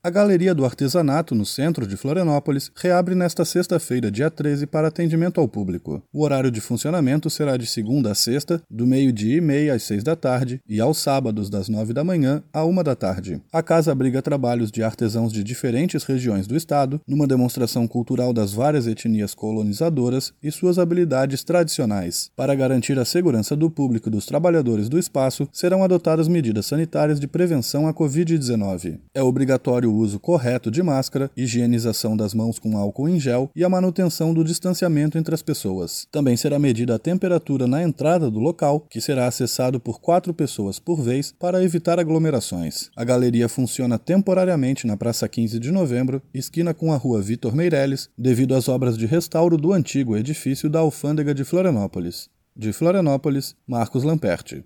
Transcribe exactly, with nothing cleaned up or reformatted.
A Galeria do Artesanato, no centro de Florianópolis, reabre nesta sexta-feira, dia treze, para atendimento ao público. O horário de funcionamento será de segunda a sexta, do meio-dia e meia às seis da tarde, e aos sábados, das nove da manhã à uma da tarde. A casa abriga trabalhos de artesãos de diferentes regiões do estado, numa demonstração cultural das várias etnias colonizadoras e suas habilidades tradicionais. Para garantir a segurança do público e dos trabalhadores do espaço, serão adotadas medidas sanitárias de prevenção à covid dezenove. É obrigatório o uso correto de máscara, higienização das mãos com álcool em gel e a manutenção do distanciamento entre as pessoas. Também será medida a temperatura na entrada do local, que será acessado por quatro pessoas por vez para evitar aglomerações. A galeria funciona temporariamente na Praça quinze de Novembro, esquina com a Rua Vitor Meireles, devido às obras de restauro do antigo edifício da Alfândega de Florianópolis. De Florianópolis, Marcos Lamperti.